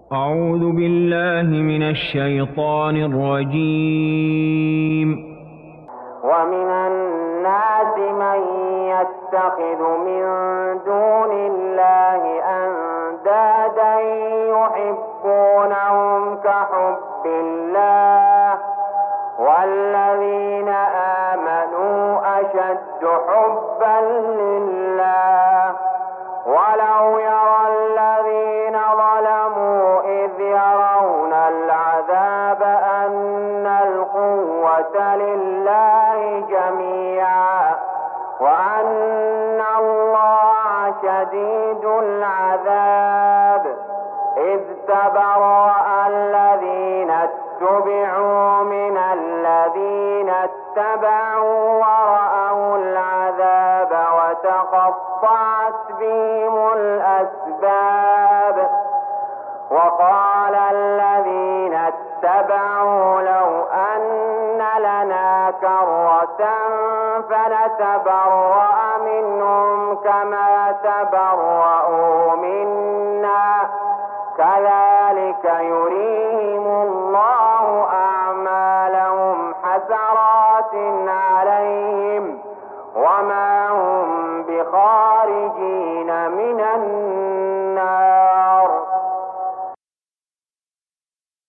أعوذ بالله من الشيطان الرجيم. ومن الناس من يتخذ من دون الله أندادا يحبونهم كحب الله والذين آمنوا أشد حبا لله ولو يرى الذين ظلموا إذ يرون العذاب أن القوة لله جميعا وأن الله شديد العذاب إذ تبرأ الذين اتبعوا من الذين اتبعوا ورأوا العذاب وتقطعت بهم الأسباب وقال الذين اتبعوا لو أن لنا كرة فنتبرأ منهم كما تبرأوا منا كذلك يريهم الله أعمالهم حسرات عليهم وما هم بخارجين من النار.